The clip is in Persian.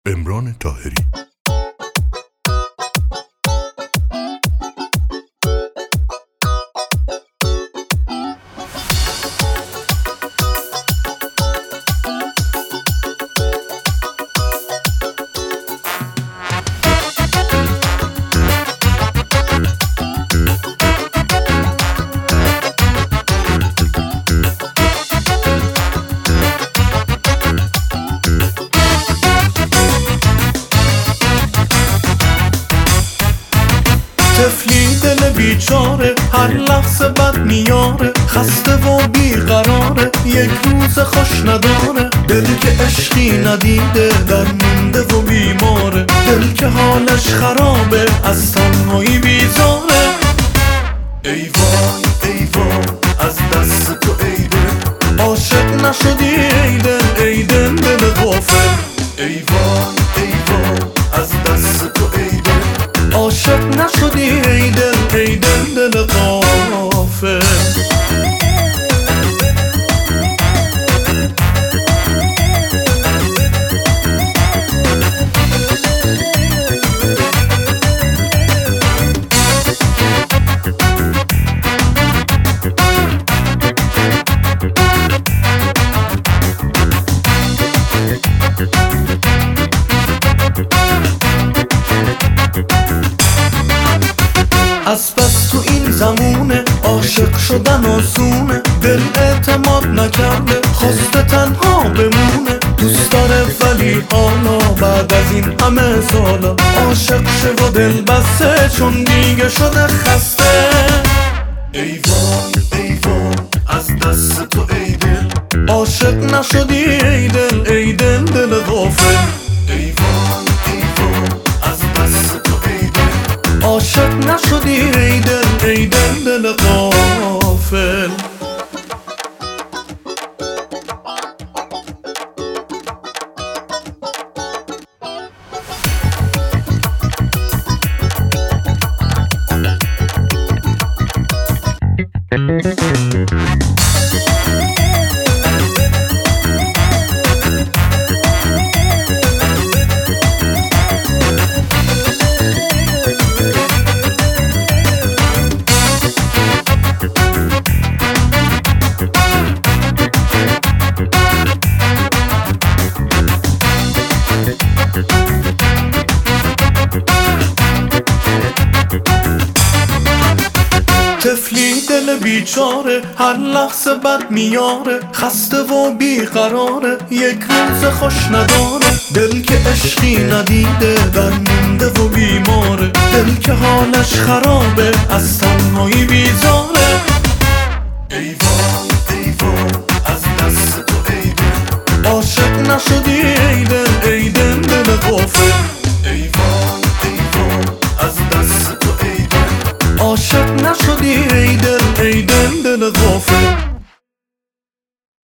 عمران طاهری. طفلی دل بیچاره هر لحظه بد میاره، خسته و بیقراره یک روز خوش نداره. دل که عشقی ندیده در مونده و بیماره، دل که حالش خرابه از تنهایی بیزاره. ای وای ای وای از دست تو ای دل، عاشق نشدی ای دل ای دل دل غافل. ای وای ای وای از دست تو ای دل، عاشق نشدی ای دل ای دل دل غافل. از بس تو این زمونه عاشق شدن آسونه، دل اعتماد نکرده خواسته تنها بمونه. دوست داره ولی حالا بعد از این همه سالا عاشق شه و دل بسته چون دیگه شده خسته. ای وای ای وای از دست تو ای دل، عاشق نشدی ای دل ای دل دل غافل. ای وای ای وای از دست تو ای دل، عاشق نشدی ای دل ای دل دل غافل. طفلی دل بیچاره هر لحظه بد میاره، خسته و بیقراره یک روز خوش نداره. دل که عشقی ندیده در مونده و بیماره، دل که حالش خرابه از تنهایی بیزاره. ای وای ای وای از دست تو ای دل، عاشق نشدی ای دل ای دل دل غافل. ای وای ای وای از دست تو ای دل، عاشق نشدی ای دل ای دل دل غافل.